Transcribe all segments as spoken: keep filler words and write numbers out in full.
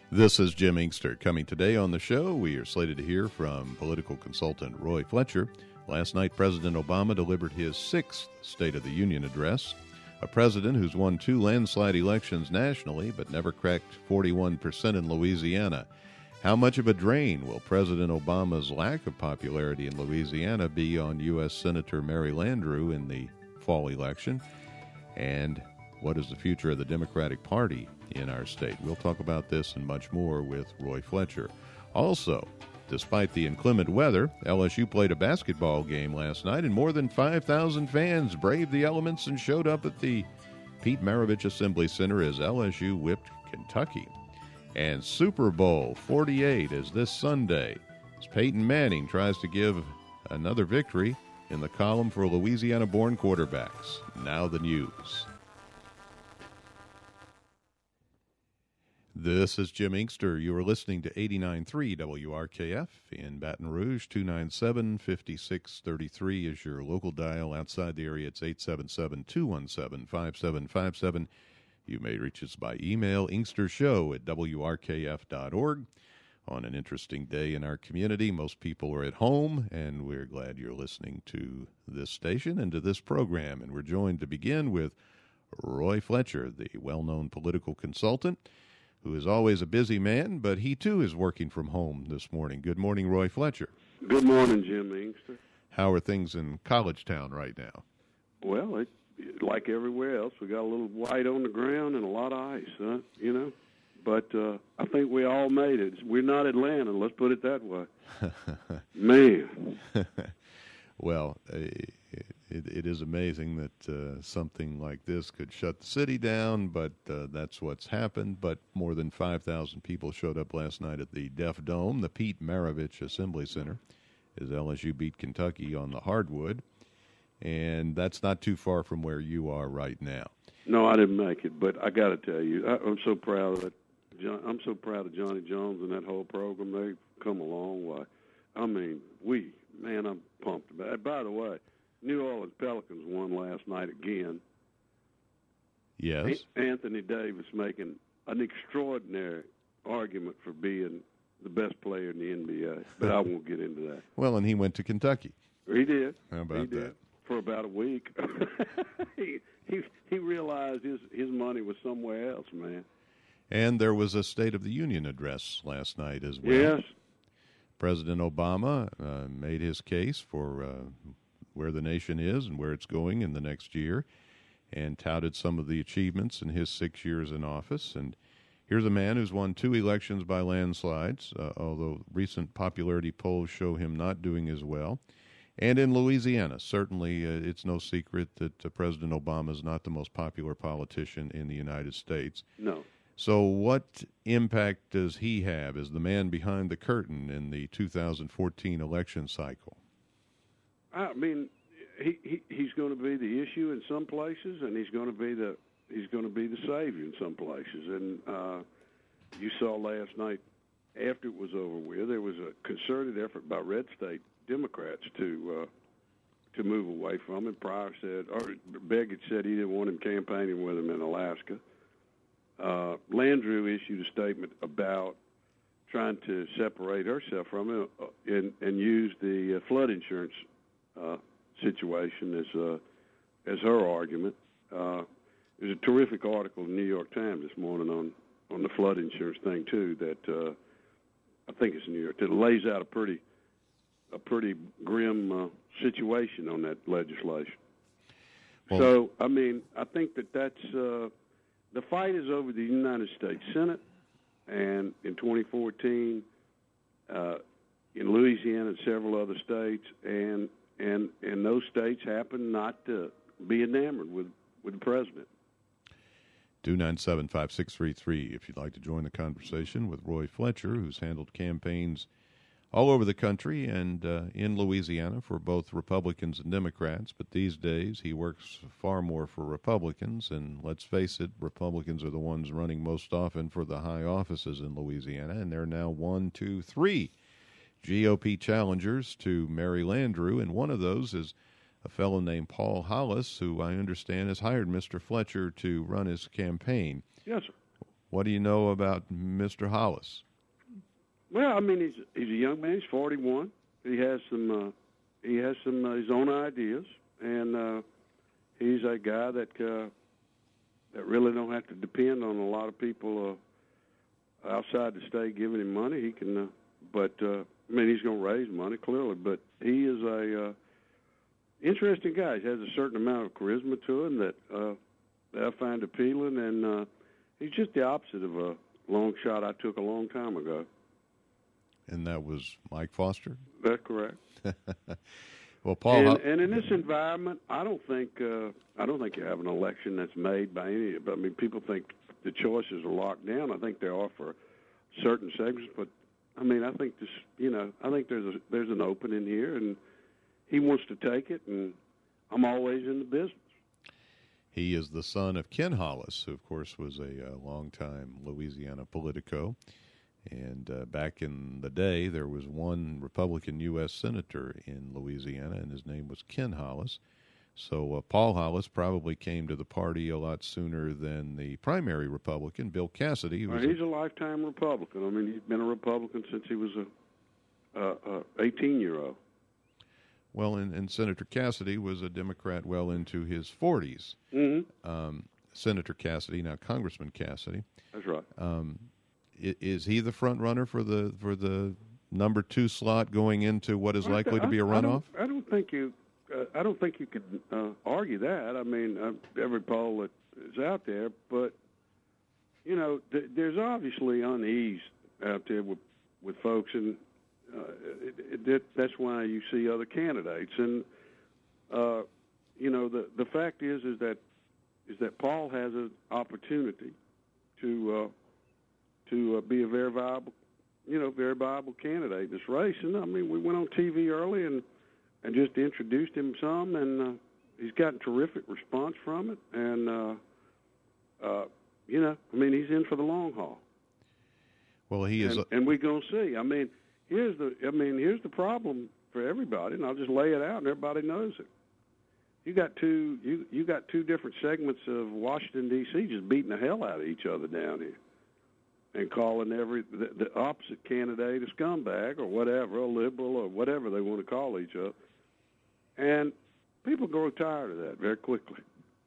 This is Jim Inkster. Coming today on the show, we are slated to hear from political consultant Roy Fletcher. Last night, President Obama delivered his sixth State of the Union address. A president who's won two landslide elections nationally but never cracked forty-one percent in Louisiana. How much of a drain will President Obama's lack of popularity in Louisiana be on U S Senator Mary Landrieu in the fall election? And what is the future of the Democratic Party in our state? We'll talk about this and much more with Roy Fletcher. Also, despite the inclement weather, L S U played a basketball game last night, and more than five thousand fans braved the elements and showed up at the Pete Maravich Assembly Center as L S U whipped Kentucky. And Super Bowl forty-eight is this Sunday as Peyton Manning tries to give another victory in the column for Louisiana-born quarterbacks. Now the news. This is Jim Inkster. You are listening to eighty-nine point three W R K F in Baton Rouge. Two nine seven, five six three three is your local dial. Outside the area, it's eight seven seven, two one seven, five seven five seven. You may reach us by email, inkstershow at W R K F dot org. On an interesting day in our community, most people are at home, and we're glad you're listening to this station and to this program. And we're joined to begin with Roy Fletcher, the well-known political consultant, who is always a busy man, but he too is working from home this morning. Good morning, Roy Fletcher. Good morning, Jim Inkster. How are things in College Town right now? Well, it, like everywhere else, we got a little white on the ground and a lot of ice, huh? You know. But uh, I think we all made it. We're not Atlanta, let's put it that way. Man. Well, uh, it, it is amazing that uh, something like this could shut the city down, but uh, that's what's happened. But more than five thousand people showed up last night at the Deaf Dome, the Pete Maravich Assembly Center, as L S U beat Kentucky on the hardwood. And that's not too far from where you are right now. No, I didn't make it, but I got to tell you, I, I'm so proud of that. John, I'm so proud of Johnny Jones and that whole program. They've come a long way. I mean, we, man, I'm pumped about it. By the way, New Orleans Pelicans won last night again. Yes. Anthony Davis making an extraordinary argument for being the best player in the N B A, but I won't get into that. Well, and he went to Kentucky. He did. How about he did. that? For about a week. he, he he realized his, his money was somewhere else, man. And there was a State of the Union address last night as well. Yes. President Obama uh, made his case for uh, where the nation is and where it's going in the next year, and touted some of the achievements in his six years in office. And here's a man who's won two elections by landslides, uh, although recent popularity polls show him not doing as well. And in Louisiana, certainly uh, it's no secret that uh, President Obama is not the most popular politician in the United States. No. So what impact does he have as the man behind the curtain in the two thousand fourteen election cycle? I mean, he, he he's going to be the issue in some places, and he's going to be the he's going to be the savior in some places. And uh, you saw last night, after it was over with, there was a concerted effort by red state Democrats to uh, to move away from it. Pryor said, or Beggett said he didn't want him campaigning with him in Alaska. Uh, Landrieu issued a statement about trying to separate herself from him uh, and, and use the uh, flood insurance uh, situation as uh, as her argument. Uh, there's a terrific article in the New York Times this morning on, on the flood insurance thing too. That uh, I think it's New York that lays out a pretty a pretty grim uh, situation on that legislation. Well, so I mean, I think that that's. Uh, The fight is over the United States Senate, and in twenty fourteen, uh, in Louisiana and several other states, and and and those states happen not to be enamored with, with the president. two nine seven, five six three three if you'd like to join the conversation with Roy Fletcher, who's handled campaigns all over the country and uh, in Louisiana for both Republicans and Democrats. But these days he works far more for Republicans, and let's face it, Republicans are the ones running most often for the high offices in Louisiana, and there are now one, two, three G O P challengers to Mary Landrieu, and one of those is a fellow named Paul Hollis, who I understand has hired Mister Fletcher to run his campaign. Yes, sir. What do you know about Mister Hollis? Well, I mean, he's he's a young man. He's forty-one. He has some uh, he has some uh, his own ideas, and uh, he's a guy that uh, that really don't have to depend on a lot of people uh, outside the state giving him money. He can, uh, but uh, I mean, he's going to raise money clearly. But he is a uh, interesting guy. He has a certain amount of charisma to him that uh, that I find appealing, and uh, he's just the opposite of a long shot I took a long time ago. And that was Mike Foster? That's correct. Well, Paul, and, and in this environment, I don't think uh, I don't think you have an election that's made by any. I mean, people think the choices are locked down. I think they are for certain segments, but I mean, I think this. You know, I think there's a, there's an opening here, and he wants to take it, and I'm always in the business. He is the son of Ken Hollis, who, of course, was a, a longtime Louisiana politico. And uh, back in the day, there was one Republican U S senator in Louisiana, and his name was Ken Hollis. So uh, Paul Hollis probably came to the party a lot sooner than the primary Republican, Bill Cassidy. Who was well, he's a, a lifetime Republican. I mean, he's been a Republican since he was a, a, a eighteen-year-old. Well, and, and Senator Cassidy was a Democrat well into his forties. Mm-hmm. Um, Senator Cassidy, now Congressman Cassidy. That's right. Um, Is he the front runner for the for the number two slot going into what is well, likely I, to be a runoff? I don't, I don't think you. Uh, I don't think you could uh, argue that. I mean, uh, every poll that is out there, but you know, th- there's obviously unease out there with with folks, and uh, it, it, that, that's why you see other candidates. And uh, you know, the the fact is is that is that Paul has an opportunity to. Uh, to uh, be a very viable, you know, very viable candidate in this race. And, I mean, we went on T V early and, and just introduced him some, and uh, he's gotten terrific response from it. And, uh, uh, you know, I mean, he's in for the long haul. Well, he is. And, and we're going to see. I mean, here's the I mean, here's the problem for everybody, and I'll just lay it out, and everybody knows it. You got two you, you got two different segments of Washington, D C just beating the hell out of each other down here. And calling every the, the opposite candidate a scumbag or whatever, a liberal or whatever they want to call each other. And people grow tired of that very quickly.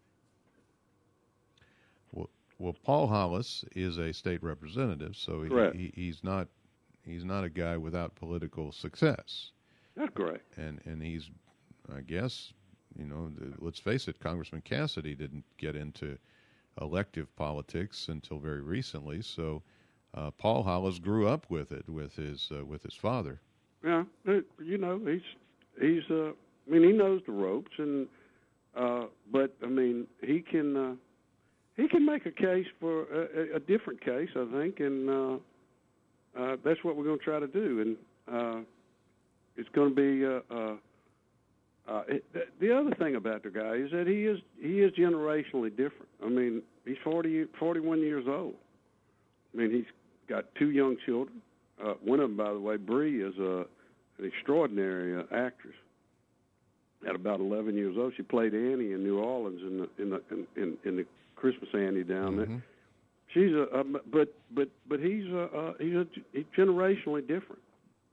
Well, well Paul Hollis is a state representative, so he, he, he's not he's not a guy without political success. That's correct. And and he's, I guess, you know, the, let's face it, Congressman Cassidy didn't get into elective politics until very recently, so uh, Paul Hollis grew up with it with his uh, with his father. Yeah, you know, he's he's. Uh, I mean, he knows the ropes, and uh, but I mean, he can uh, he can make a case for a, a different case, I think, and uh, uh, that's what we're going to try to do. And uh, it's going to be. Uh, uh, Uh, it, the other thing about the guy is that he is he is generationally different. I mean, he's forty, forty-one years old. I mean, he's got two young children. Uh, one of them, by the way, Bree, is a, an extraordinary uh, actress. At about eleven years old, she played Annie in New Orleans in the in the in, in, in the Christmas Annie down Mm-hmm. there. She's a, a but but but he's a, uh, he's a, he's generationally different.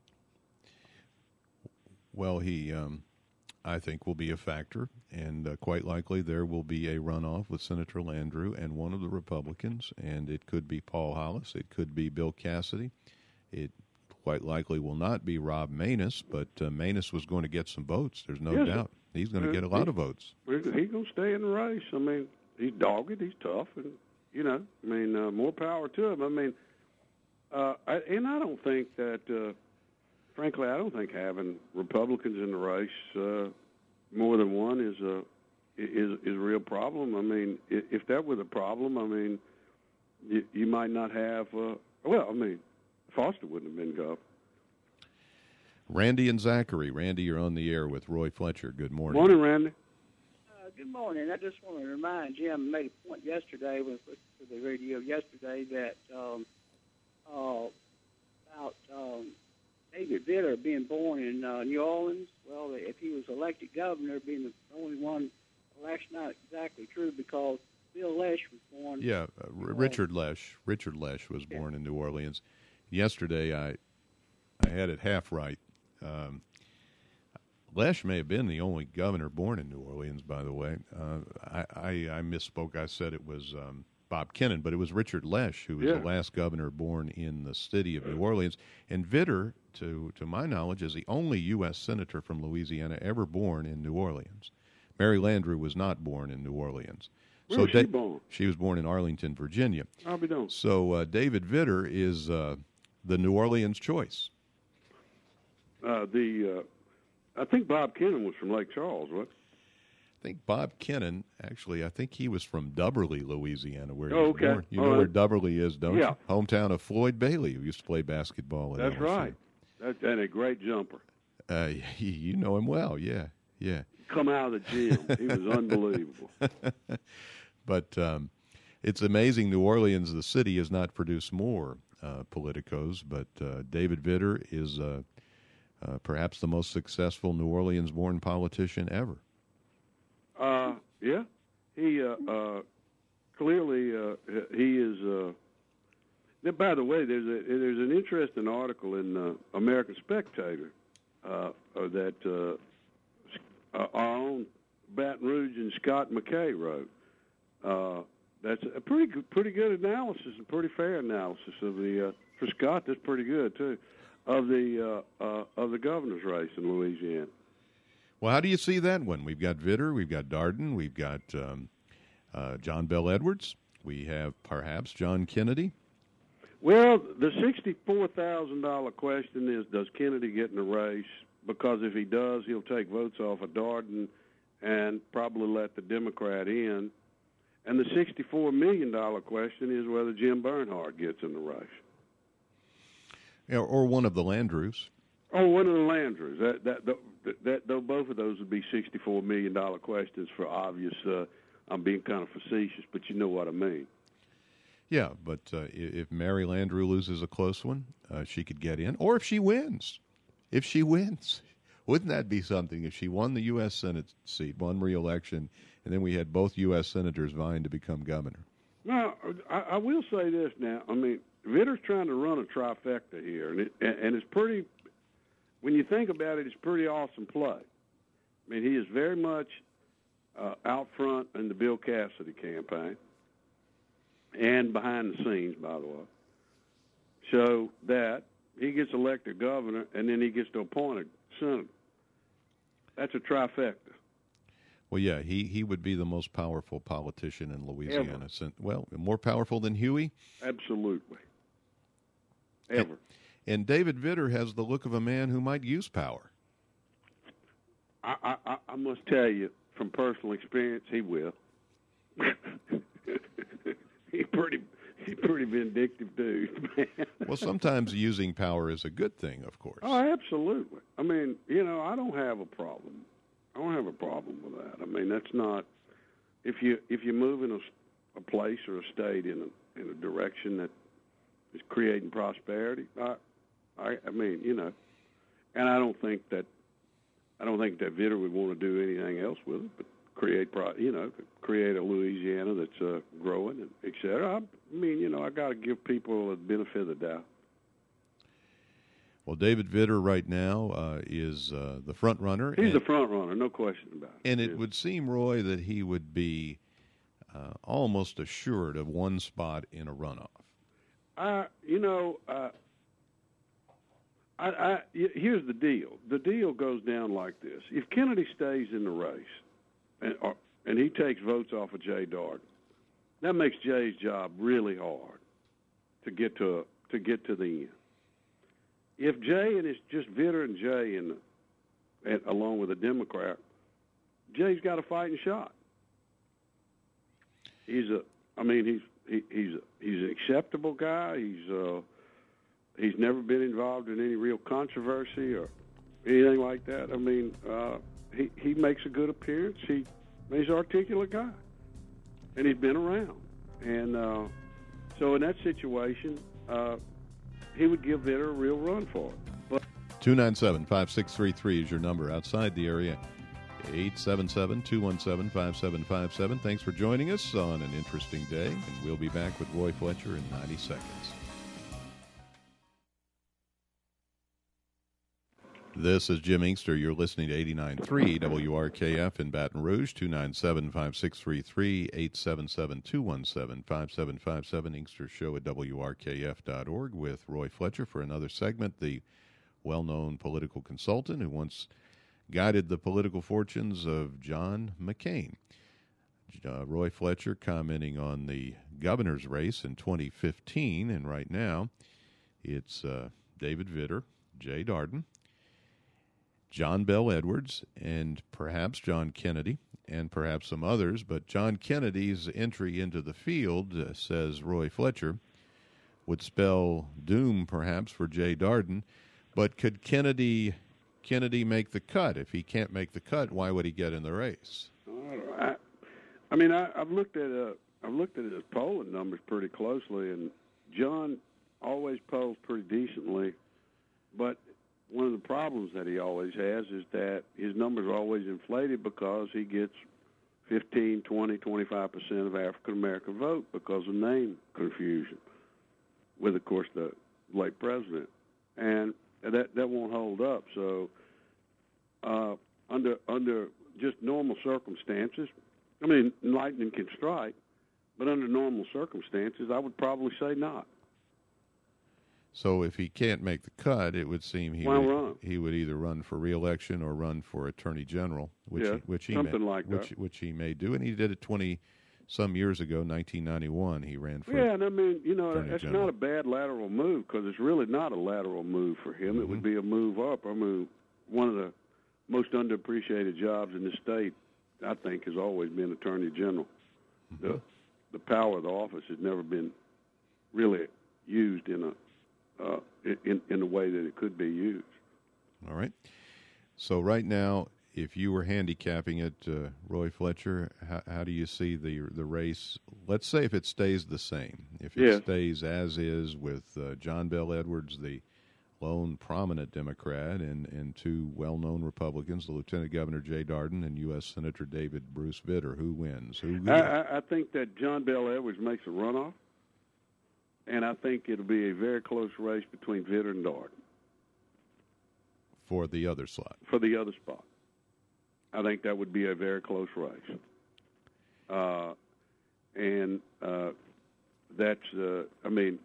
Well, he. Um... I think will be a factor, and uh, quite likely there will be a runoff with Senator Landrieu and one of the Republicans, and it could be Paul Hollis, it could be Bill Cassidy, it quite likely will not be Rob Maness, but uh, Maness was going to get some votes, there's no yes, doubt. He's going to get a lot he, of votes. He's going to stay in the race. I mean, he's dogged, he's tough, and, you know, I mean, uh, more power to him. I mean, uh, I, and I don't think that... Uh, Frankly, I don't think having Republicans in the race, uh, more than one, is a is is a real problem. I mean, if that were the problem, I mean, you, you might not have. Uh, well, I mean, Foster wouldn't have been governor. Randy and Zachary. Randy, you're on the air with Roy Fletcher. Good morning. Morning, Randy. Uh, good morning. I just want to remind Jim made a point yesterday when I listened to the radio yesterday that um, uh, about. Um, David Vitter being born in uh, New Orleans, well, if he was elected governor, being the only one, well, that's not exactly true because Bill Lesh was born yeah, uh, R- Richard Lesh. Richard Lesh was born in New Orleans. Yesterday, I I had it half right. Um, Lesh may have been the only governor born in New Orleans, by the way. Uh, I, I, I misspoke. I said it was um, Bob Kennan, but it was Richard Lesh who was Yeah. the last governor born in the city of New Orleans. And Vitter, to, to my knowledge, is the only U S senator from Louisiana ever born in New Orleans. Mary Landrieu was not born in New Orleans. Where so was she Da- born? She was born in Arlington, Virginia. I'll be done. So uh, David Vitter is uh, the New Orleans choice. Uh, the uh, I think Bob Kennan was from Lake Charles, what? I think Bob Kennan, actually, I think he was from Dubberly, Louisiana, where he Oh, was okay. born. You All know right. where Dubberly is, don't Yeah. you? Hometown of Floyd Bailey, who used to play basketball at That's L S U. right. That's, and a great jumper. Uh, you know him well, yeah, yeah. Come out of the gym. He was unbelievable. But um, it's amazing New Orleans, the city, has not produced more uh, politicos, but uh, David Vitter is uh, uh, perhaps the most successful New Orleans-born politician ever. Uh, yeah, he uh, uh, clearly uh, he is. Uh, now, by the way, there's a there's an interesting article in uh, American Spectator uh, uh, that uh, our own Baton Rouge and Scott McKay wrote. Uh, that's a pretty good, pretty good analysis and pretty fair analysis of the uh, for Scott. That's pretty good too of the uh, uh, of the governor's race in Louisiana. Well, how do you see that one? We've got Vitter, we've got Darden, we've got um, uh, John Bell Edwards, we have perhaps John Kennedy. Well, the sixty-four thousand dollars question is, does Kennedy get in the race? Because if he does, he'll take votes off of Darden and probably let the Democrat in. And the sixty-four million dollars question is whether Jim Bernhardt gets in the race. Or, or one of the Landrieux. Oh, one of the Landrieux. That, that, that, that, that, both of those would be sixty-four million dollars questions for obvious, uh, I'm being kind of facetious, but you know what I mean. Yeah, but uh, if Mary Landrieu loses a close one, uh, she could get in. Or if she wins. If she wins. Wouldn't that be something if she won the U S Senate seat, won re-election, and then we had both U S senators vying to become governor? Now, I, I will say this now. I mean, Vitter's trying to run a trifecta here, and, it, and it's pretty, when you think about it, it's pretty awesome play. I mean, he is very much uh, out front in the Bill Cassidy campaign and behind the scenes, by the way. So that he gets elected governor, and then he gets to appoint a senator. That's a trifecta. Well, yeah, he, he would be the most powerful politician in Louisiana. Ever. Since, well, more powerful than Huey? Absolutely. Ever. And David Vitter has the look of a man who might use power. I, I, I must tell you, from personal experience, he will. he pretty he pretty vindictive dude, man. Well, sometimes using power is a good thing, of course. Oh, absolutely. I mean, you know, I don't have a problem. I don't have a problem with that. I mean, that's not if you if you move in a, a place or a state in a in a direction that is creating prosperity. I, I, I mean, you know, and I don't think that I don't think that Vitter would want to do anything else with it, but create, you know, create a Louisiana that's uh, growing, and et cetera. I mean, you know, I got to give people the benefit of the doubt. Well, David Vitter right now uh, is uh, the front runner. He's and, the front runner, no question about it. And it yeah. would seem, Roy, that he would be uh, almost assured of one spot in a runoff. Uh, you know, uh, I, I, here's the deal. The deal goes down like this. If Kennedy stays in the race and, or, and he takes votes off of Jay Darden, that makes Jay's job really hard to get to to get to the end. If Jay and it's just Vitter and Jay and, and along with a Democrat, Jay's got a fighting shot. He's a, I mean, he's he, he's a, he's an acceptable guy. He's uh, he's never been involved in any real controversy or anything like that. I mean, uh, he he makes a good appearance. He he's an articulate guy, and he's been around. And uh, so in that situation, uh, he would give Vitter a real run for it. But two nine seven, five six three three is your number outside the area. eight seven seven, two one seven, five seven five seven. Thanks for joining us on an interesting day, and we'll be back with Roy Fletcher in ninety seconds. This is Jim Inkster. You're listening to eighty-nine point three W R K F in Baton Rouge, two nine seven, five six three three, eight seven seven, two one seven, five seven five seven, Inkster Show at W R K F dot org with Roy Fletcher for another segment, the well-known political consultant who once guided the political fortunes of John McCain. Uh, Roy Fletcher commenting on the governor's race in twenty fifteen, and right now it's uh, David Vitter, Jay Darden, John Bel Edwards, and perhaps John Kennedy, and perhaps some others. But John Kennedy's entry into the field, uh, says Roy Fletcher, would spell doom perhaps for Jay Darden. But could Kennedy Kennedy make the cut? If he can't make the cut, why would he get in the race? I, I mean, I, I've looked at uh, I've looked at his polling numbers pretty closely, and John always polls pretty decently, but one of the problems that he always has is that his numbers are always inflated because he gets fifteen, twenty, twenty-five percent of African-American vote because of name confusion with, of course, the late president. And that that won't hold up. So uh, under under just normal circumstances, I mean, lightning can strike, but under normal circumstances, I would probably say not. So if he can't make the cut, it would seem he Why would, run? he would either run for re-election or run for attorney general, which Yeah, he, which he something may, like which, that. which he may do, and he did it twenty some years ago, nineteen ninety-one. He ran for Yeah, and I mean, you know, attorney that's general. not a bad lateral move because it's really not a lateral move for him. Mm-hmm. It would be a move up. I mean, one of the most underappreciated jobs in the state, I think, has always been attorney general. Mm-hmm. The the power of the office has never been really used in a uh, in in the way that it could be used. All right. So right now, if you were handicapping it, uh, Roy Fletcher, how, how do you see the the race? Let's say if it stays the same, if it Yes. stays as is with uh, John Bel Edwards, the lone prominent Democrat, and, and two well-known Republicans, the Lieutenant Governor Jay Darden and U S Senator David Bruce Vitter. Who wins? Who? I, I, I think that John Bel Edwards makes a runoff, and I think it'll be a very close race between Vitter and Darden For the other slot. for the other spot. I think that would be a very close race. Uh, and uh, that's, uh, I mean,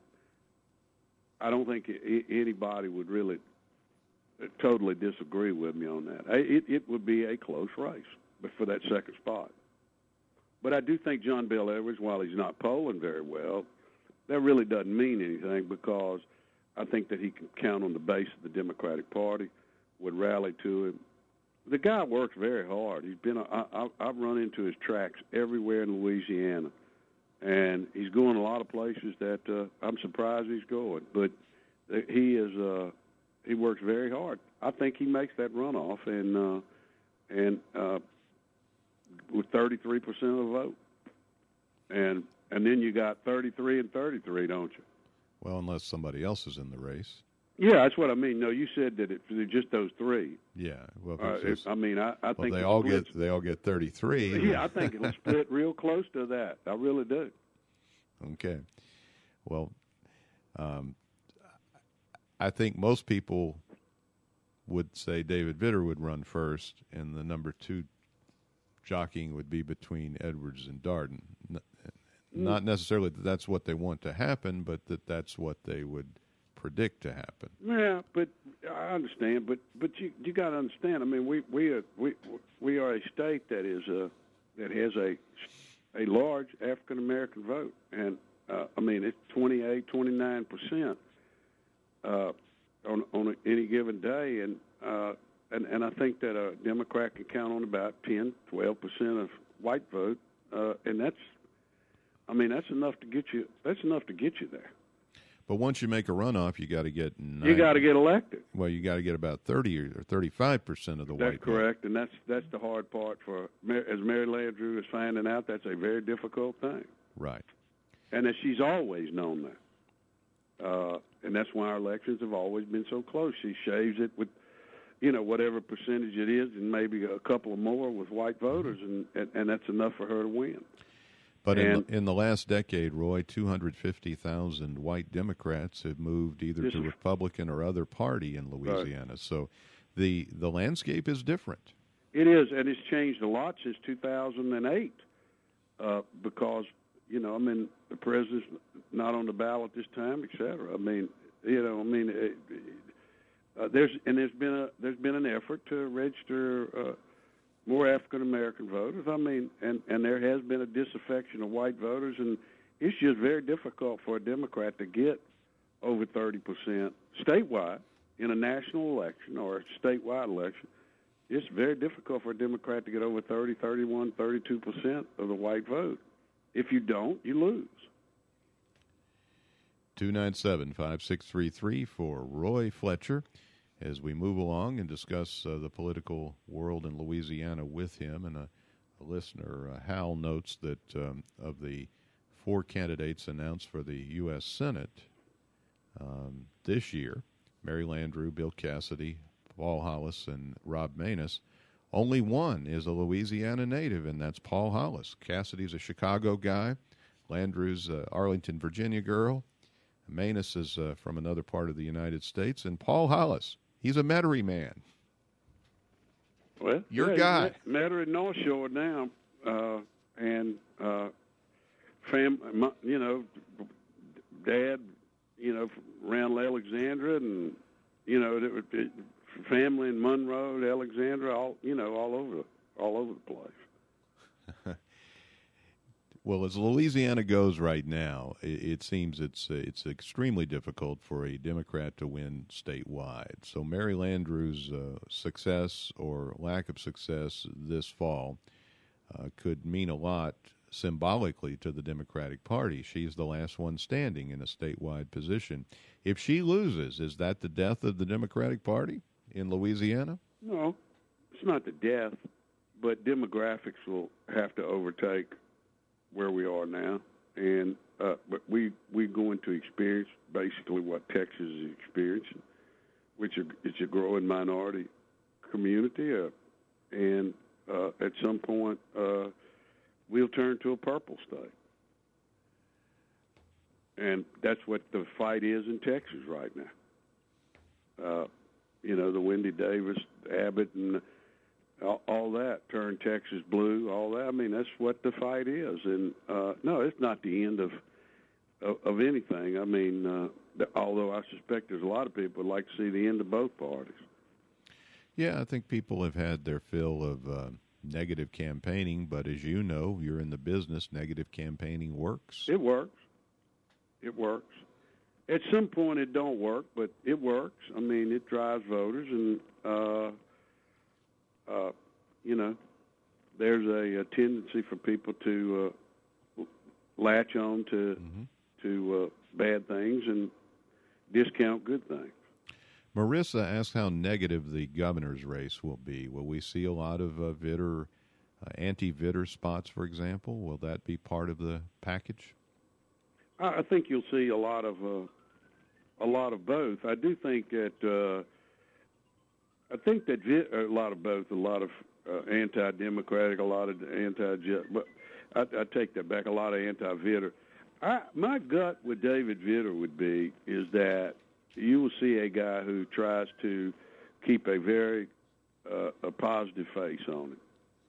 I don't think I- anybody would really totally disagree with me on that. It, it would be a close race for that second spot. But I do think John Bel Edwards, while he's not polling very well, that really doesn't mean anything because I think that he can count on the base of the Democratic Party, would rally to him. The guy works very hard. He's been. I, I, I've run into his tracks everywhere in Louisiana, and he's going a lot of places that uh, I'm surprised he's going. But he is. Uh, he works very hard. I think he makes that runoff, and uh, and uh, with thirty-three percent of the vote, and and then you got thirty-three and thirty-three, don't you? Well, unless somebody else is in the race. Yeah, that's what I mean. No, you said that it's just those three. Yeah. Well, Uh, it's just- I mean, I, I well think they it all splits- get they all get thirty-three. Yeah, I think it'll split real close to that. I really do. Okay. Well, um, I think most people would say David Vitter would run first, and the number two jockeying would be between Edwards and Darden. N- Not necessarily that that's what they want to happen, but that that's what they would predict to happen. Yeah, but I understand. But but you you got to understand. I mean, we we are we we are a state that is a that has a a large African American vote, and uh, I mean it's twenty-eight, twenty-nine percent uh, on on any given day, and uh, and and I think that a Democrat can count on about ten, twelve percent of white vote, uh, and that's. I mean, that's enough to get you. That's enough to get you there. But once you make a runoff, you got to get nine, You got to get elected. well, you got to get about thirty or thirty-five percent of the That's white vote. correct, and that's that's the hard part for as Mary Landrieu is finding out. That's a very difficult thing, Right. and that she's always known that. Uh, and that's why our elections have always been so close. She shaves it with, you know, whatever percentage it is, and maybe a couple of more with white voters, and, and, and that's enough for her to win. But in and, the, in the last decade, Roy, two hundred fifty thousand white Democrats have moved either to Republican or other party in Louisiana. Right. So the the landscape is different. It is, and it's changed a lot since two thousand eight uh, because, you know, I mean, the president's not on the ballot this time, et cetera. I mean, you know, I mean, it, uh, there's and there's been a there's been an effort to register uh, more African American voters. I mean, and, and there has been a disaffection of white voters, and it's just very difficult for a Democrat to get over thirty percent statewide in a national election or a statewide election. It's very difficult for a Democrat to get over thirty, thirty-one, thirty-two percent of the white vote. If you don't, you lose. two nine seven, five six three three for Roy Fletcher as we move along and discuss uh, the political world in Louisiana with him. And a, a listener, uh, Hal, notes that um, of the four candidates announced for the U S Senate um, this year, Mary Landrieu, Bill Cassidy, Paul Hollis, and Rob Maness, only one is a Louisiana native, and that's Paul Hollis. Cassidy's a Chicago guy. Landrieu's a Arlington, Virginia girl. Maness is uh, from another part of the United States. And Paul Hollis, he's a Metairie man. Well, your yeah, guy. Metairie North Shore now, uh, and uh, fam, you know, dad, you know, around Alexandria, and you know, it, it, family in Monroe, Alexandria, all you know, all over, all over the place. Well, as Louisiana goes right now, it, it seems it's uh, it's extremely difficult for a Democrat to win statewide. So Mary Landrieu's uh, success or lack of success this fall uh, could mean a lot symbolically to the Democratic Party. She's the last one standing in a statewide position. If she loses, is that the death of the Democratic Party in Louisiana? No, it's not the death, but demographics will have to overtake where we are now, and uh, but we we're going to experience basically what Texas is experiencing, which is a growing minority community, uh, and uh, at some point uh, we'll turn to a purple state, and that's what the fight is in Texas right now. Uh, you know, the Wendy Davis, Abbott, and all, all that turn Texas blue. All that. I mean, that's what the fight is. And uh, no, it's not the end of of, of anything. I mean, uh, the, although I suspect there's a lot of people who'd like to see the end of both parties. Yeah, I think people have had their fill of uh, negative campaigning, but as you know, you're in the business. Negative campaigning works. It works. It works. At some point, it don't work, but it works. I mean, it drives voters, and uh, uh, you know, there's a, a tendency for people to uh, latch on to mm-hmm. to uh, bad things and discount good things. Marissa asked how negative the governor's race will be. Will we see a lot of uh, Vitter, uh, anti-Vitter spots, for example? Will that be part of the package? I think you'll see a lot of uh, a lot of both. I do think that uh, I think that Vitt, a lot of both, a lot of uh, anti-democratic, a lot of anti. But I, I take that back. A lot of anti-Vitter. I, my gut with David Vitter would be is that you will see a guy who tries to keep a very uh, a positive face on it.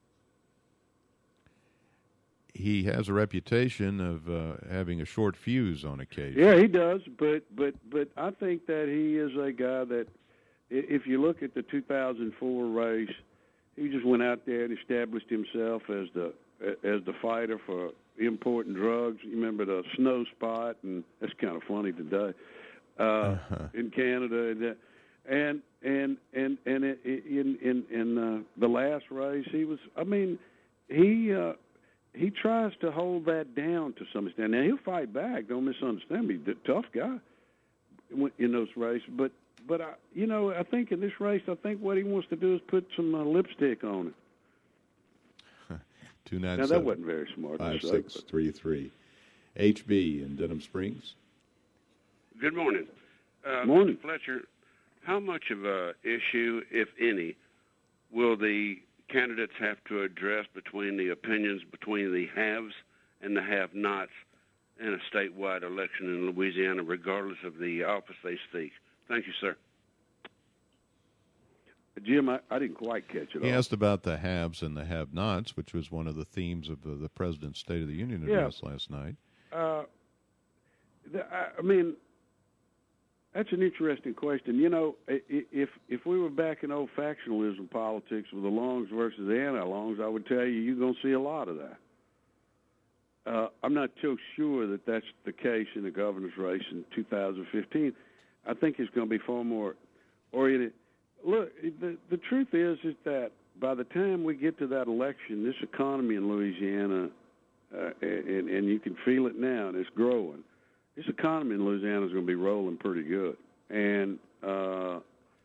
He has a reputation of uh, having a short fuse on occasion. Yeah, he does, but but but I think that he is a guy that, if you look at the two thousand four race, he just went out there and established himself as the as the fighter for importing drugs. You remember the snow spot, and that's kind of funny today uh, uh-huh. in Canada, and and and and in in in uh, the last race, he was. I mean, he. Uh, He tries to hold that down to some extent. Now, he'll fight back. Don't misunderstand me. He's a tough guy in those races. But, but I, you know, I think in this race, I think what he wants to do is put some uh, lipstick on it. Two nine now, that wasn't very smart. Five six three three. H B in Denham Springs. Good morning. Uh, morning. Mister Fletcher, how much of a issue, if any, will the candidates have to address between the opinions between the haves and the have-nots in a statewide election in Louisiana, regardless of the office they seek? Thank you, sir. Jim, I, I didn't quite catch it He all. asked about the haves and the have-nots, which was one of the themes of the, the President's State of the Union address yeah. last night. Uh, the, I, I mean, that's an interesting question. You know, if if we were back in old factionalism politics with the longs versus the anti-longs, I would tell you you're going to see a lot of that. Uh, I'm not so sure that that's the case in the governor's race in two thousand fifteen. I think it's going to be far more oriented. Look, the the truth is is that by the time we get to that election, this economy in Louisiana, uh, and, and you can feel it now, and it's growing. This economy in Louisiana is going to be rolling pretty good, and uh,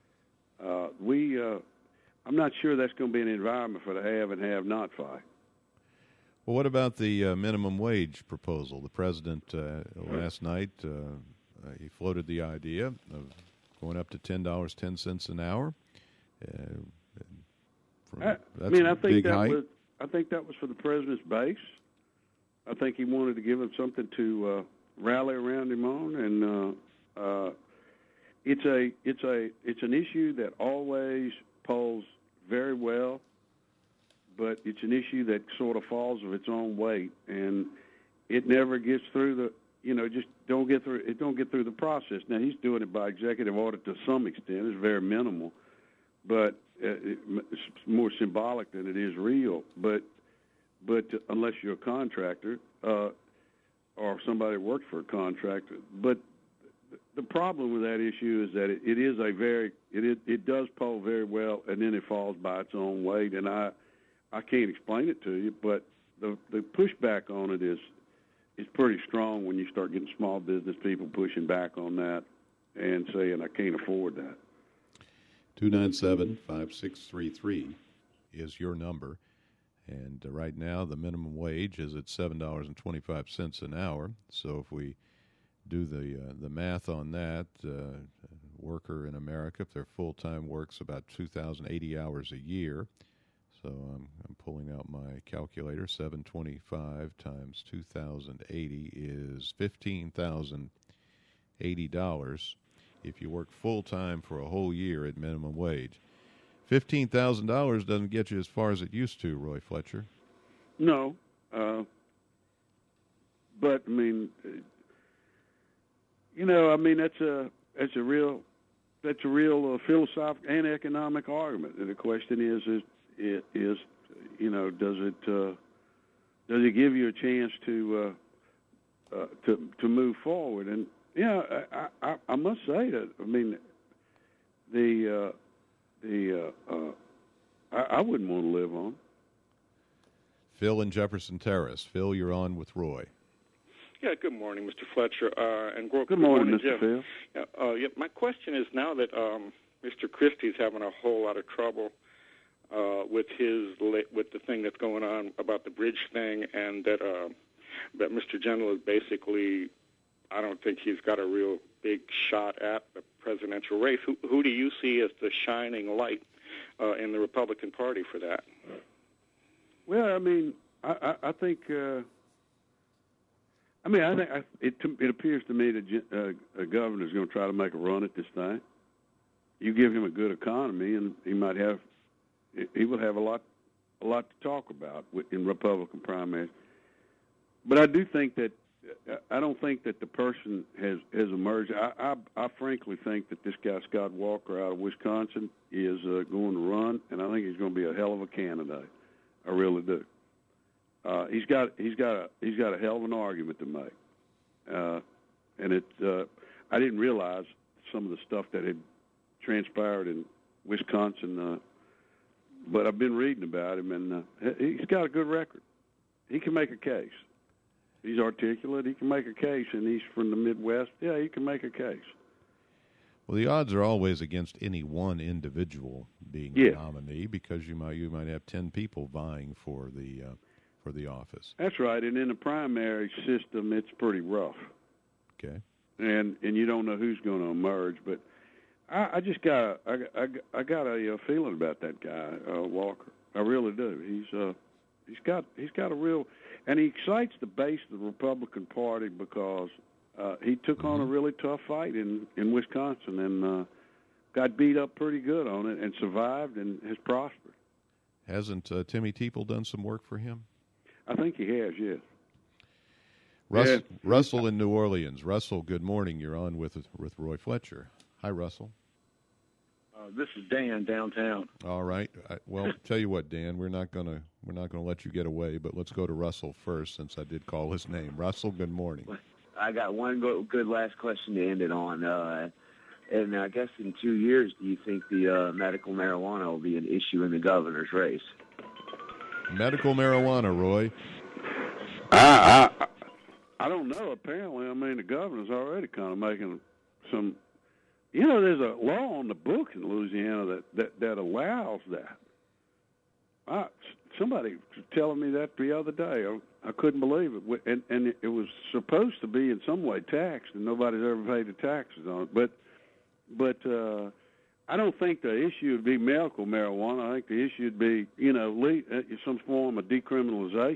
uh, we. Uh, I'm not sure that's going to be an environment for the have and have-not fight. Well, what about the uh, minimum wage proposal? The president uh, last night uh, uh, he floated the idea of going up to ten dollars ten cents an hour. Uh, from, I, that's I mean, a I think big that hike. was. I think that was for the president's base. I think he wanted to give him something to uh, rally around him on, and uh, uh, it's a it's a it's an issue that always polls very well, but it's an issue that sort of falls of its own weight, and it never gets through the you know just don't get through it don't get through the process. Now he's doing it by executive order to some extent; it's very minimal, but uh, it's more symbolic than it is real. But but unless you're a contractor. Uh, or somebody that works for a contractor. But the problem with that issue is that it, it is a very, it, it it does poll very well, and then it falls by its own weight. And I I can't explain it to you, but the the pushback on it is is pretty strong when you start getting small business people pushing back on that and saying, I can't afford that. two nine seven, five six three three is your number. And uh, right now, the minimum wage is at seven dollars and twenty-five cents an hour. So if we do the uh, the math on that, uh, a worker in America, if their full-time works about two thousand eighty hours a year, so I'm, I'm pulling out my calculator, seven twenty-five times two thousand eighty is fifteen thousand eighty dollars if you work full-time for a whole year at minimum wage. fifteen thousand dollars doesn't get you as far as it used to, Roy Fletcher. No. Uh, but, I mean, you know, I mean, that's a that's a real that's a real uh, philosophical and economic argument. And the question is, is, is you know, does it uh, does it give you a chance to uh, uh, to to move forward? And, you know, I, I, I must say that, I mean, the... Uh, The uh, uh, I, I wouldn't want to live on. Phil in Jefferson Terrace. Phil, you're on with Roy. Yeah, good morning, Mister Fletcher. Uh, and good, good morning, morning Mister Jeff. Phil. Yeah, uh, yeah, my question is now that um, Mister Christie's having a whole lot of trouble uh, with his with the thing that's going on about the bridge thing, and that uh, that Mister General is basically, I don't think he's got a real big shot at the presidential race. Who, who do you see as the shining light uh, in the Republican Party for that? Well, I mean, I, I, I think. Uh, I mean, I think I, it. It appears to me that uh, a governor is going to try to make a run at this thing. You give him a good economy, and he might have. He will have a lot, a lot to talk about in Republican primaries. But I do think that. I don't think that the person has, has emerged. I, I, I frankly think that this guy, Scott Walker, out of Wisconsin, is uh, going to run, and I think he's going to be a hell of a candidate. I really do. Uh, he's got he's got a he's got a hell of an argument to make, uh, and it. Uh, I didn't realize some of the stuff that had transpired in Wisconsin, uh, but I've been reading about him, and uh, he's got a good record. He can make a case. He's articulate. He can make a case, and he's from the Midwest. Yeah, he can make a case. Well, the odds are always against any one individual being yeah. the nominee because you might you might have ten people vying for the uh, for the office. That's right. And in the primary system, it's pretty rough. Okay. And and you don't know who's going to emerge. But I, I just got a, I, I, I got a uh, feeling about that guy, uh, Walker. I really do. He's uh, he's got he's got a real, and he excites the base of the Republican Party because uh, he took on a really tough fight in, in Wisconsin and uh, got beat up pretty good on it and survived and has prospered. Hasn't uh, Timmy Teeple done some work for him? I think he has, yes. Russ, Yeah. Russell in New Orleans. Russell, good morning. You're on with with Roy Fletcher. Hi, Russell. Uh, this is Dan downtown. All right. I, well, tell you what, Dan, we're not gonna we're not gonna let you get away, but let's go to Russell first, since I did call his name. Russell, good morning. I got one go- good last question to end it on. Uh, and I guess in two years, do you think the uh, medical marijuana will be an issue in the governor's race? Medical marijuana, Roy. I, I I don't know. Apparently, I mean, the governor's already kind of making some. You know, there's a law on the book in Louisiana that that, that allows that. I, somebody was telling me that the other day. I, I couldn't believe it, and and it was supposed to be in some way taxed, and nobody's ever paid the taxes on it. But but uh, I don't think the issue would be medical marijuana. I think the issue would be, you know, le- some form of decriminalization.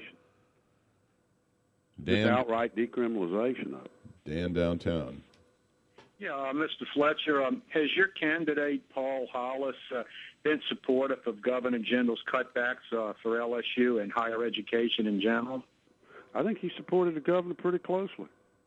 Dan, Just outright decriminalization of it. Dan downtown. Yeah, uh, Mister Fletcher, um, has your candidate, Paul Hollis, uh, been supportive of Governor Jindal's cutbacks uh, for L S U and higher education in general? I think he supported the governor pretty closely.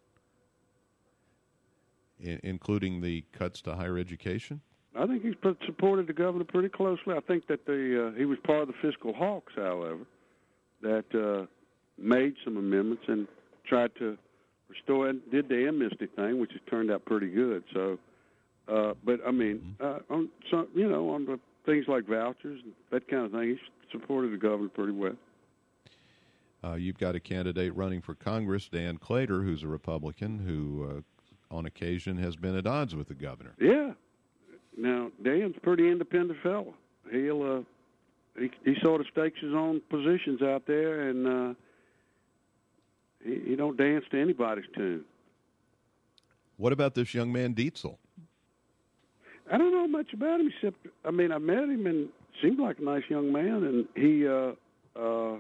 In, including the cuts to higher education? I think he's put, supported the governor pretty closely. I think that the uh, he was part of the fiscal hawks, however, that uh, made some amendments and tried to restore and did the amnesty thing, which has turned out pretty good. So, uh, but I mean, uh, on some, you know, on the things like vouchers and that kind of thing, he supported the governor pretty well. Uh, you've got a candidate running for Congress, Dan Claytor, who's a Republican, who uh, on occasion has been at odds with the governor. Yeah. Now, Dan's a pretty independent fellow. He'll uh, he, he sort of stakes his own positions out there, and uh, he, he don't dance to anybody's tune. What about this young man, Dietzel? I don't know much about him, except, I mean, I met him and seemed like a nice young man, and he, uh, uh,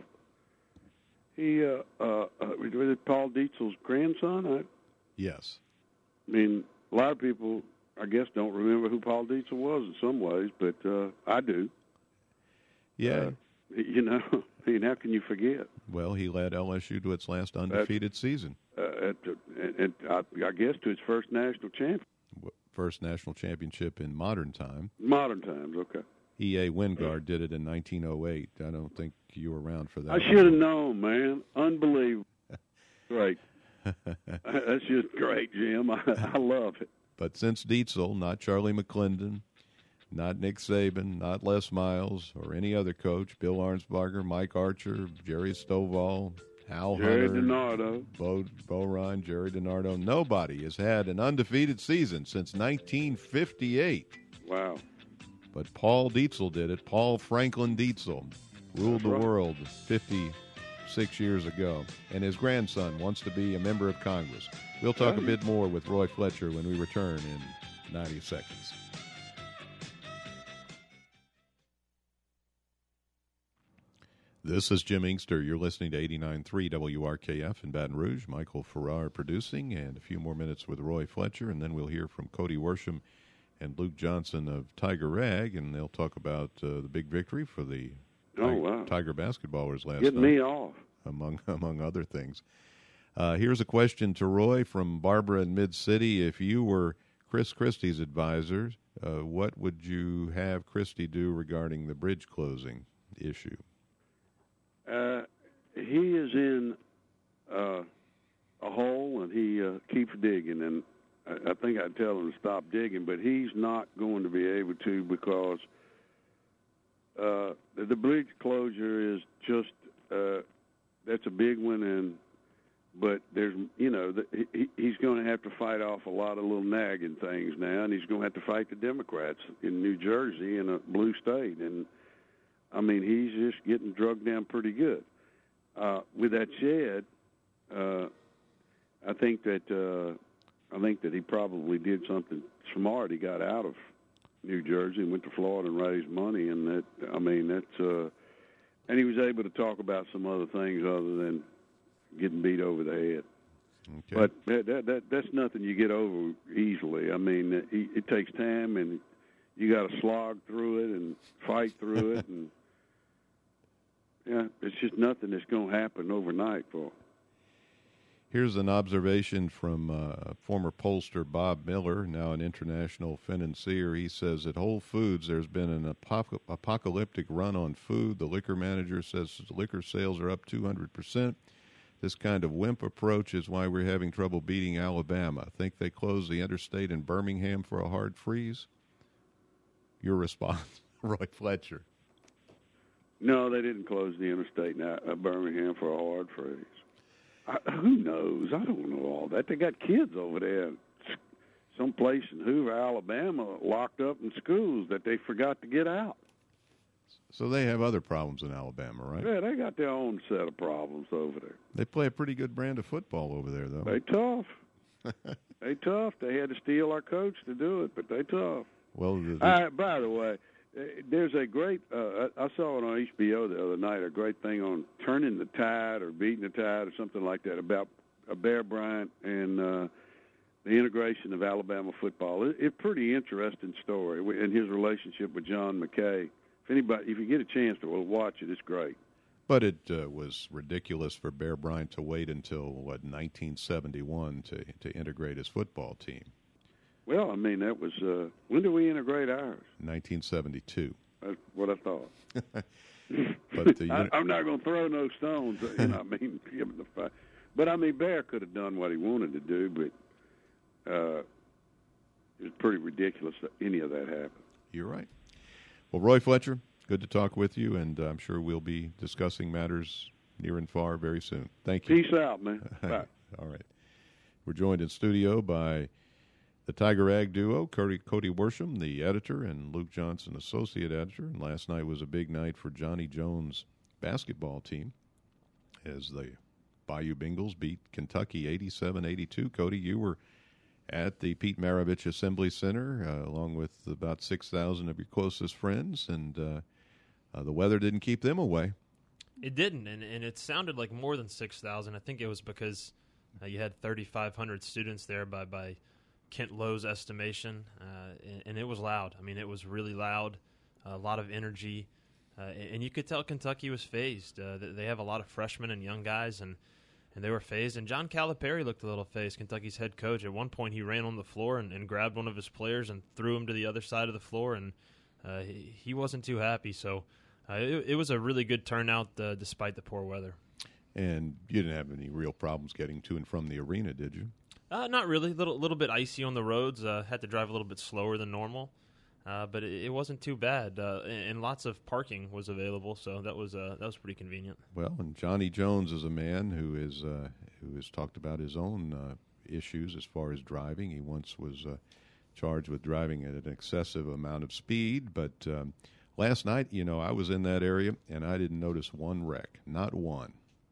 he, uh, uh, uh, was it Paul Dietzel's grandson? I, Yes. I mean, a lot of people, I guess, don't remember who Paul Dietzel was in some ways, but uh, I do. Yeah. Uh, you know, I mean, how can you forget? Well, he led L S U to its last undefeated That's, season. Uh, at, at, at, I, I guess to its first national champion. First national championship in modern time. Modern times, okay. E A. Wingard did it in nineteen oh eight. I don't think you were around for that. I should have known, man. Unbelievable. Great. That's just great, Jim. I, I love it. But since Dietzel, not Charlie McClendon, not Nick Saban, not Les Miles, or any other coach, Bill Arnsparger, Mike Archer, Jerry Stovall, Hal Jerry Hunter, DiNardo. Bo, Bo Ryan, Jerry DiNardo. Nobody has had an undefeated season since nineteen fifty-eight. Wow. But Paul Dietzel did it. Paul Franklin Dietzel ruled That's the right. world fifty-six years ago. And his grandson wants to be a member of Congress. We'll talk Yeah. a bit more with Roy Fletcher when we return in ninety seconds. This is Jim Inkster. You're listening to eighty-nine point three W R K F in Baton Rouge. Michael Farrar producing, and a few more minutes with Roy Fletcher, and then we'll hear from Cody Worsham and Luke Johnson of Tiger Rag, and they'll talk about uh, the big victory for the Oh, Tiger, wow. Tiger basketballers last Getting night, me off. among among other things. Uh, here's a question to Roy from Barbara in Mid-City. If you were Chris Christie's advisor, uh, what would you have Christie do regarding the bridge closing issue? Uh, he is in uh, a hole, and he uh, keeps digging. And I, I think I'd tell him to stop digging, but he's not going to be able to because uh, the, the bridge closure is just uh, that's a big one, and but there's you know the, he, he's going to have to fight off a lot of little nagging things now, and he's going to have to fight the Democrats in New Jersey in a blue state, and I mean, he's just getting drugged down pretty good. Uh, with that said, uh, I think that uh, I think that he probably did something smart. He got out of New Jersey and went to Florida and raised money, and that I mean that's uh, and he was able to talk about some other things other than getting beat over the head. Okay. But that, that that that's nothing you get over easily. I mean, it, it takes time, and you got to slog through it and fight through it, and yeah, it's just nothing that's going to happen overnight for. Here's an observation from uh, former pollster Bob Miller, now an international financier. He says at Whole Foods there's been an apoc- apocalyptic run on food. The liquor manager says liquor sales are up two hundred percent. This kind of wimp approach is why we're having trouble beating Alabama. Think they closed the interstate in Birmingham for a hard freeze? Your response, Roy Fletcher. No, they didn't close the interstate in uh, Birmingham for a hard freeze. I, who knows? I don't know all that. They got kids over there, someplace in Hoover, Alabama, locked up in schools that they forgot to get out. So they have other problems in Alabama, right? Yeah, they got their own set of problems over there. They play a pretty good brand of football over there, though. They tough. they tough. They had to steal our coach to do it, but they tough. Well, the, the... Uh, by the way, there's a great, uh, I saw it on H B O the other night, a great thing on turning the tide or beating the tide or something like that about uh, Bear Bryant and uh, the integration of Alabama football. It's it, a pretty interesting story, and his relationship with John McKay. If anybody, if you get a chance to watch it, it's great. But it uh, was ridiculous for Bear Bryant to wait until, what, nineteen seventy-one to, to integrate his football team. Well, I mean, that was, uh, when did we integrate ours? nineteen seventy-two. That's what I thought. But the, I, I'm not going to throw no stones, you know, I mean, give him the fight. But, I mean, Bear could have done what he wanted to do, but uh, it was pretty ridiculous that any of that happened. You're right. Well, Roy Fletcher, good to talk with you, and uh, I'm sure we'll be discussing matters near and far very soon. Thank you. Peace out, man. Bye. All right. We're joined in studio by the Tiger Ag duo, Cody, Cody Worsham, the editor, and Luke Johnson, associate editor. And last night was a big night for Johnny Jones' basketball team as the Bayou Bengals beat Kentucky eighty-seven eighty-two. Cody, you were at the Pete Maravich Assembly Center, uh, along with about six thousand of your closest friends, and uh, uh, the weather didn't keep them away. It didn't, and, and it sounded like more than six thousand. I think it was because uh, you had thirty-five hundred students there by, by Kent Lowe's estimation, uh, and, and it was loud. I mean, it was really loud, a lot of energy, uh, and, and you could tell Kentucky was phased. Uh, they have a lot of freshmen and young guys, and And they were phased, and John Calipari looked a little phased, Kentucky's head coach. At one point, he ran on the floor and, and grabbed one of his players and threw him to the other side of the floor, and uh, he, he wasn't too happy. So uh, it, it was a really good turnout uh, despite the poor weather. And you didn't have any real problems getting to and from the arena, did you? Uh, not really. A little, little bit icy on the roads. Uh, had to drive a little bit slower than normal. Uh, but it, it wasn't too bad, uh, and, and lots of parking was available, so that was uh, that was pretty convenient. Well, and Johnny Jones is a man who is uh, who has talked about his own uh, issues as far as driving. He once was uh, charged with driving at an excessive amount of speed, but um, last night, you know, I was in that area and I didn't notice one wreck, not one.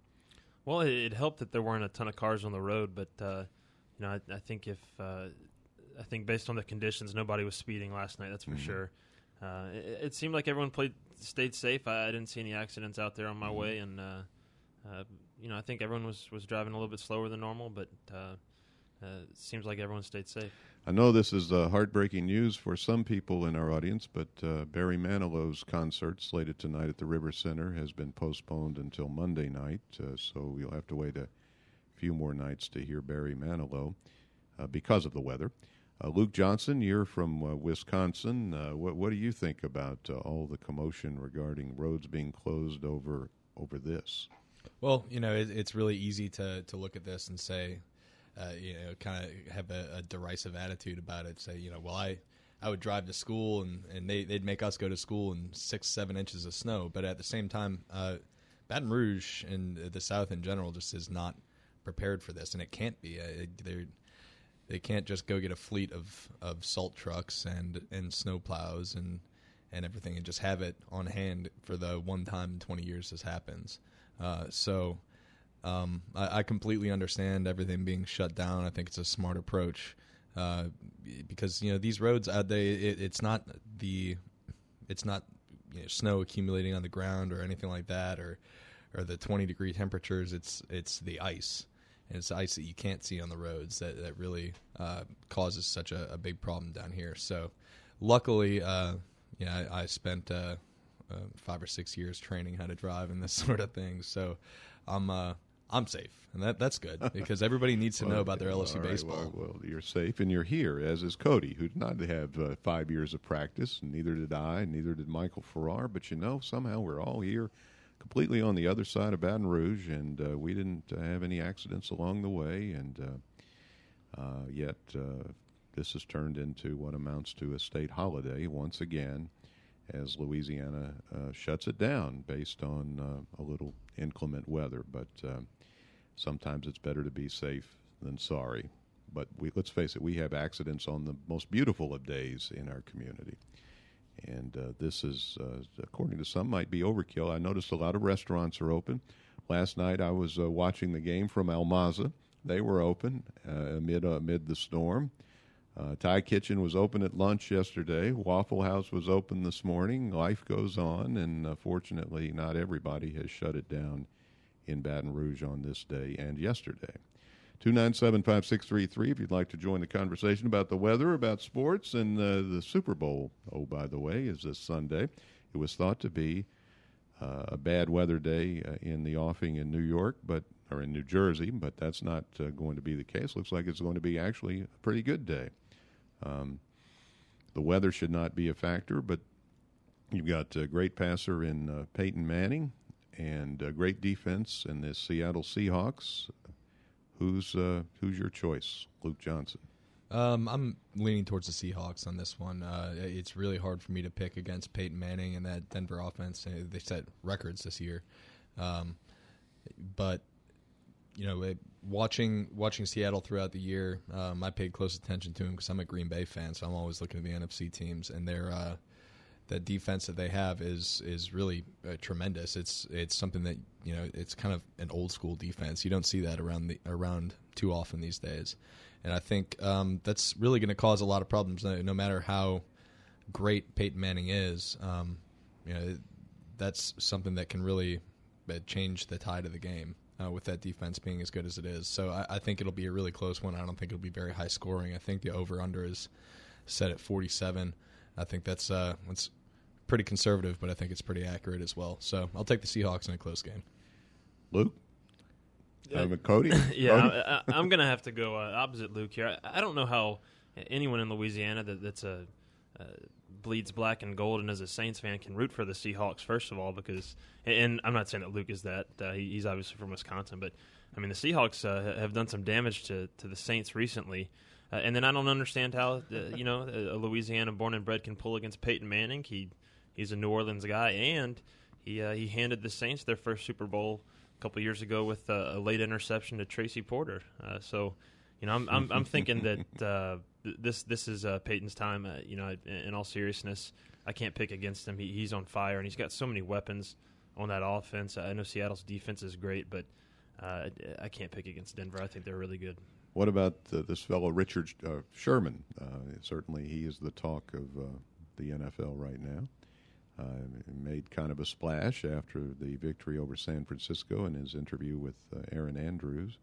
Well, it, it helped that there weren't a ton of cars on the road, but uh, you know, I, I think if uh, I think based on the conditions, nobody was speeding last night. That's for mm-hmm. sure. Uh, it, it seemed like everyone played, stayed safe. I, I didn't see any accidents out there on my mm-hmm. way, and uh, uh, you know, I think everyone was, was driving a little bit slower than normal. But uh, uh, it seems like everyone stayed safe. I know this is uh, heartbreaking news for some people in our audience, but uh, Barry Manilow's concert slated tonight at the River Center has been postponed until Monday night. Uh, so you'll have to wait a few more nights to hear Barry Manilow uh, because of the weather. Uh, Luke Johnson, you're from uh, Wisconsin. Uh, what, what do you think about uh, all the commotion regarding roads being closed over over this? Well, you know, it, it's really easy to, to look at this and say, uh, you know, kind of have a, a derisive attitude about it. Say, you know, well, I, I would drive to school and, and they, they'd make us go to school in six, seven inches of snow. But at the same time, uh, Baton Rouge and the South in general just is not prepared for this, and it can't be. Uh, they're They can't just go get a fleet of, of salt trucks and, and snow plows and, and everything and just have it on hand for the one time in twenty years this happens. Uh, so um, I, I completely understand everything being shut down. I think it's a smart approach. uh, because you know these roads, uh, they it, it's not the it's not you know, snow accumulating on the ground or anything like that, or or the twenty degree temperatures. It's it's the ice, and it's the ice that you can't see on the roads that that really uh, causes such a, a big problem down here. So, luckily, uh, yeah, I, I spent uh, uh, five or six years training how to drive and this sort of thing. So, I'm uh, I'm safe, and that that's good because everybody needs to well, know about their L S U right, baseball. Well, well, you're safe, and you're here, as is Cody, who did not have uh, five years of practice, and neither did I, and neither did Michael Farrar. But you know, somehow we're all here, completely on the other side of Baton Rouge, and uh, we didn't uh, have any accidents along the way, and uh, uh, yet uh, this has turned into what amounts to a state holiday once again, as Louisiana uh, shuts it down based on uh, a little inclement weather. But uh, sometimes it's better to be safe than sorry. But we, let's face it, we have accidents on the most beautiful of days in our community. And uh, this is, uh, according to some, might be overkill. I noticed a lot of restaurants are open. Last night I was uh, watching the game from Almaza. They were open uh, amid, uh, amid the storm. Uh, Thai Kitchen was open at lunch yesterday. Waffle House was open this morning. Life goes on, and uh, fortunately not everybody has shut it down in Baton Rouge on this day and yesterday. two nine seven, five six three three if you'd like to join the conversation about the weather, about sports, and uh, the Super Bowl, oh, by the way, is this Sunday. It was thought to be uh, a bad weather day uh, in the offing in New York, but or in New Jersey, but that's not uh, going to be the case. Looks like it's going to be actually a pretty good day. Um, the weather should not be a factor, but you've got a great passer in uh, Peyton Manning and a great defense in the Seattle Seahawks. Who's uh, who's your choice, Luke Johnson? Um, I'm leaning towards the Seahawks on this one. Uh, it's really hard for me to pick against Peyton Manning and that Denver offense. They set records this year, um, but you know, watching watching Seattle throughout the year, um, I paid close attention to them because I'm a Green Bay fan, so I'm always looking at the N F C teams, and their uh, that defense that they have is is really uh, tremendous. It's it's something that you know it's kind of an old school defense. You don't see that around the around too often these days, and I think um, that's really going to cause a lot of problems. No, no matter how great Peyton Manning is, um, you know, that's something that can really uh, change the tide of the game. Uh, with that defense being as good as it is. So I, I think it'll be a really close one. I don't think it'll be very high scoring. I think the over-under is set at forty-seven. I think that's uh, that's pretty conservative, but I think it's pretty accurate as well. So I'll take the Seahawks in a close game. Luke? Uh, Cody? yeah, Cody? I, I, I'm going to have to go uh, opposite Luke here. I, I don't know how anyone in Louisiana that, that's a uh, bleeds black and gold and as a Saints fan can root for the Seahawks, first of all, because – and I'm not saying that Luke is that. Uh, he, he's obviously from Wisconsin. But, I mean, the Seahawks uh, have done some damage to, to the Saints recently. Uh, and then I don't understand how, uh, you know, a Louisiana born and bred can pull against Peyton Manning. He He's a New Orleans guy, and he uh, he handed the Saints their first Super Bowl a couple years ago with uh, a late interception to Tracy Porter. Uh, so, you know, I'm I'm, I'm thinking that uh, th- this this is uh, Peyton's time. Uh, you know, in, in all seriousness, I can't pick against him. He, he's on fire, and he's got so many weapons on that offense. I know Seattle's defense is great, but uh, I can't pick against Denver. I think they're really good. What about uh, this fellow Richard uh, Sherman? Uh, certainly, he is the talk of uh, the N F L right now. Uh, made kind of a splash after the victory over San Francisco in his interview with uh, Aaron Andrews.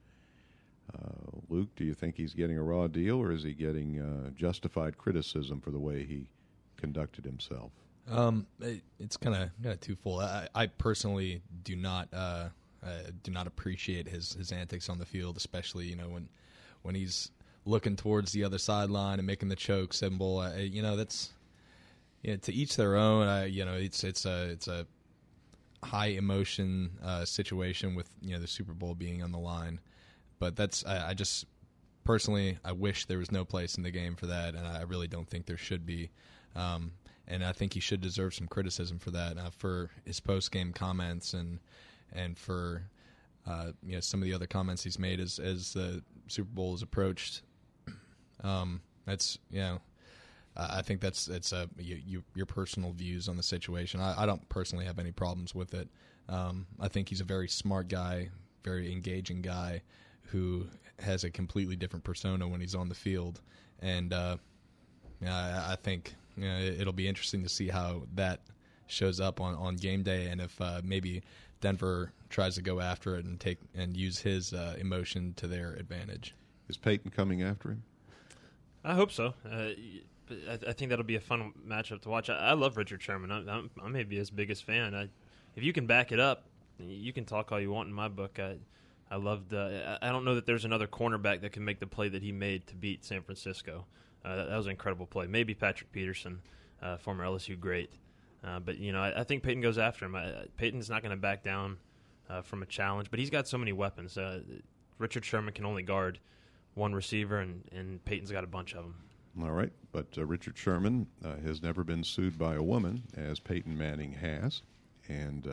Uh, Luke, do you think he's getting a raw deal, or is he getting uh, justified criticism for the way he conducted himself? Um, it, it's kind of kind of twofold. I, I personally do not uh, uh, do not appreciate his, his antics on the field, especially you know when when he's looking towards the other sideline and making the choke symbol. Uh, you know that's. Yeah, to each their own. Uh, you know, it's it's a it's a high emotion uh, situation with you know the Super Bowl being on the line, but that's I, I just personally I wish there was no place in the game for that, and I really don't think there should be. Um, and I think he should deserve some criticism for that, uh, for his post game comments and and for uh, you know some of the other comments he's made as as the Super Bowl is approached. Um, that's you know. Uh, I think that's it's a you, you, your personal views on the situation. I, I don't personally have any problems with it. Um, I think he's a very smart guy, very engaging guy, who has a completely different persona when he's on the field. And uh, yeah, I, I think you know, it, it'll be interesting to see how that shows up on, on game day, and if uh, maybe Denver tries to go after it and take and use his uh, emotion to their advantage. Is Peyton coming after him? I hope so. Uh, I, I think that'll be a fun matchup to watch. I, I love Richard Sherman. I, I'm, I may be his biggest fan. I, if you can back it up, you can talk all you want in my book. I, I loved. Uh, I don't know that there's another cornerback that can make the play that he made to beat San Francisco. Uh, that, that was an incredible play. Maybe Patrick Peterson, uh, former L S U great. Uh, but, you know, I, I think Peyton goes after him. I, Peyton's not going to back down uh, from a challenge, but he's got so many weapons. Uh, Richard Sherman can only guard one receiver, and, and Peyton's got a bunch of them. All right, but uh, Richard Sherman uh, has never been sued by a woman, as Peyton Manning has. And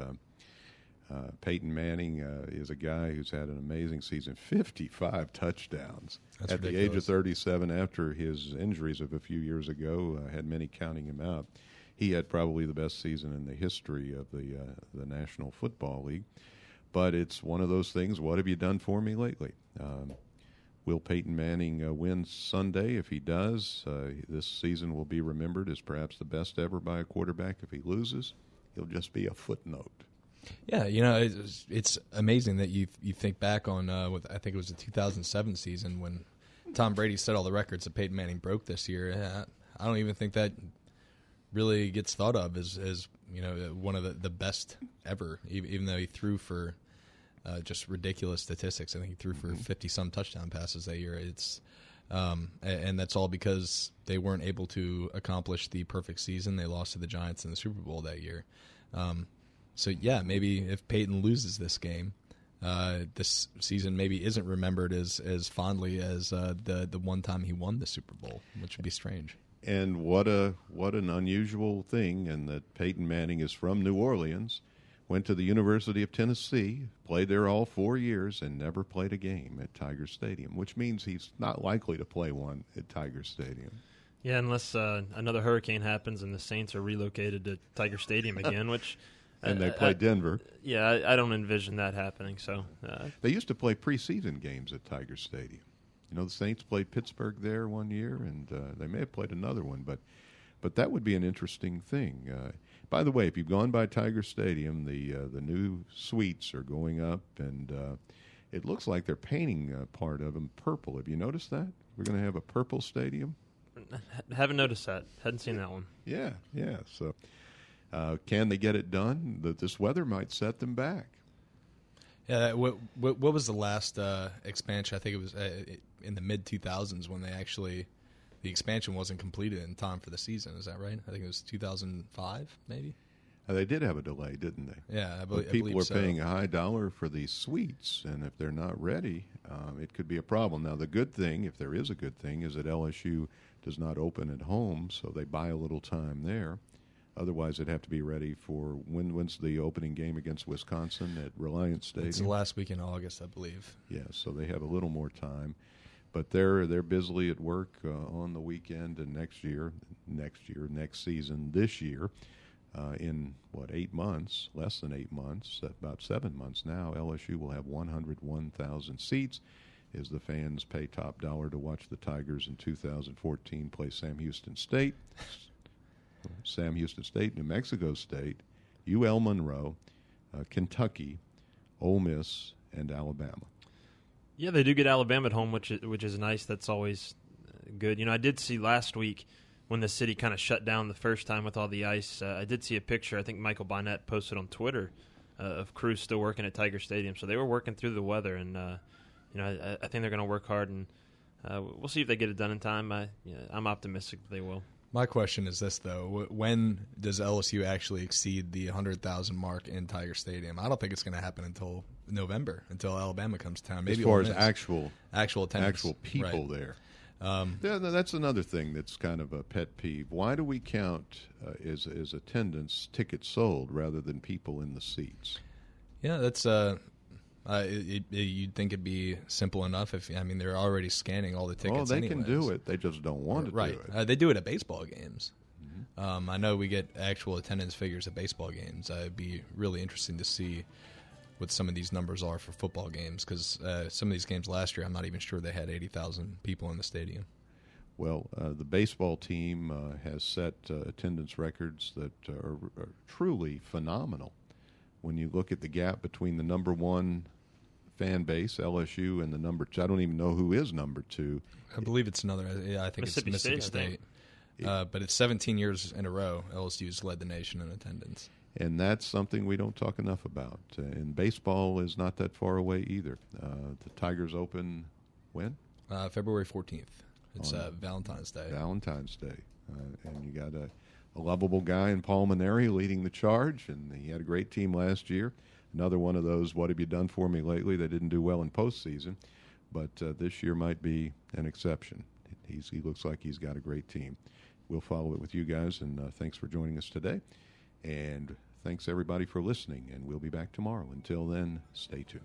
uh, uh, Peyton Manning uh, is a guy who's had an amazing season, fifty-five touchdowns. That's at ridiculous. The age of thirty-seven, after his injuries of a few years ago, uh, had many counting him out. He had probably the best season in the history of the uh, the National Football League. But it's one of those things, what have you done for me lately? Um, will Peyton Manning uh, win Sunday? If he does, uh, this season will be remembered as perhaps the best ever by a quarterback. If he loses, he'll just be a footnote. Yeah, you know, it's, it's amazing that you you think back on, uh, with, I think it was the two thousand seven season when Tom Brady set all the records that Peyton Manning broke this year. Yeah, I don't even think that really gets thought of as, as you know, one of the, the best ever, even, even though he threw for uh, just ridiculous statistics. I think he threw for fifty-some touchdown passes that year. It's um, and that's all because they weren't able to accomplish the perfect season. They lost to the Giants in the Super Bowl that year. Um, so, yeah, maybe if Peyton loses this game, uh, this season maybe isn't remembered as, as fondly as uh, the, the one time he won the Super Bowl, which would be strange. And what a what an unusual thing, and that Peyton Manning is from New Orleans, went to the University of Tennessee, played there all four years, and never played a game at Tiger Stadium, which means he's not likely to play one at Tiger Stadium. Yeah, unless uh, another hurricane happens and the Saints are relocated to Tiger Stadium again, which and they uh, play uh, Denver. Yeah, I, I don't envision that happening. So uh, they used to play preseason games at Tiger Stadium. You know, the Saints played Pittsburgh there one year, and uh, they may have played another one, but but that would be an interesting thing. Uh, by the way, if you've gone by Tiger Stadium, the uh, the new suites are going up, and uh, it looks like they're painting uh, part of them purple. Have you noticed that? We're going to have a purple stadium? Haven't noticed that. Hadn't seen that one. Yeah, yeah. So uh, can they get it done? The, this weather might set them back. Yeah, what, what, what was the last uh, expansion? I think it was uh, in the mid two thousands when they actually, the expansion wasn't completed in time for the season. Is that right? I think it was two thousand five, maybe? Uh, they did have a delay, didn't they? Yeah, I, be- but I people believe are so. paying a high dollar for these suites, and if they're not ready, um, it could be a problem. Now, the good thing, if there is a good thing, is that L S U does not open at home, so they buy a little time there. Otherwise, they'd have to be ready for when, when's the opening game against Wisconsin at Reliance Stadium? It's the last week in August, I believe. Yeah, so they have a little more time. But they're they're busily at work uh, on the weekend, and next year, next year, next season, this year, uh, in, what, eight months, less than eight months, about seven months now, L S U will have one hundred one thousand seats as the fans pay top dollar to watch the Tigers in two thousand fourteen play Sam Houston State. Sam Houston State, New Mexico State, U L Monroe, uh, Kentucky, Ole Miss, and Alabama. Yeah, they do get Alabama at home, which is, which is nice. That's always good. You know, I did see last week when the city kind of shut down the first time with all the ice. Uh, I did see a picture. I think Michael Bonnet posted on Twitter uh, of crews still working at Tiger Stadium. So they were working through the weather, and uh, you know, I, I think they're going to work hard, and uh, we'll see if they get it done in time. I, you know, I'm optimistic that they will. My question is this, though. When does L S U actually exceed the one hundred thousand mark in Tiger Stadium? I don't think it's going to happen until November, until Alabama comes to town. Maybe as far Ole as Miss. actual actual attendance. actual people right. there. Um, yeah, that's another thing that's kind of a pet peeve. Why do we count uh, as, as attendance tickets sold rather than people in the seats? Yeah, that's... Uh, Uh, it, it, you'd think it'd be simple enough if, I mean, they're already scanning all the tickets. Well, they anyways. can do it. They just don't want to right. do it. Uh, they do it at baseball games. Mm-hmm. Um, I know we get actual attendance figures at baseball games. Uh, it'd be really interesting to see what some of these numbers are for football games, because uh, some of these games last year, I'm not even sure they had eighty thousand people in the stadium. Well, uh, the baseball team uh, has set uh, attendance records that are, are truly phenomenal. When you look at the gap between the number one fan base, L S U, and the number two, I don't even know who is number two. I believe it's another. Yeah, I think Mississippi it's Mississippi State. State. Uh, but it's seventeen years in a row L S U's led the nation in attendance. And that's something we don't talk enough about. Uh, and baseball is not that far away either. Uh, the Tigers open when? Uh, February fourteenth. It's On uh, Valentine's Day. Valentine's Day. Uh, and you got a, a lovable guy in Paul Maneri leading the charge, and he had a great team last year. Another one of those, what have you done for me lately? They didn't do well in postseason, but uh, this year might be an exception. He's, he looks like he's got a great team. We'll follow it with you guys, and uh, thanks for joining us today. And thanks, everybody, for listening, and we'll be back tomorrow. Until then, stay tuned.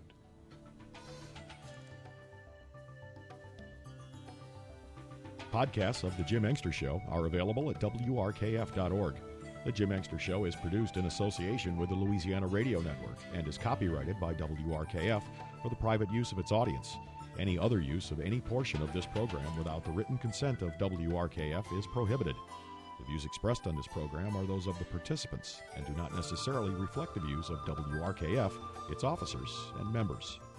Podcasts of The Jim Engster Show are available at W R K F dot org. The Jim Engster Show is produced in association with the Louisiana Radio Network and is copyrighted by W R K F for the private use of its audience. Any other use of any portion of this program without the written consent of W R K F is prohibited. The views expressed on this program are those of the participants and do not necessarily reflect the views of W R K F, its officers, and members.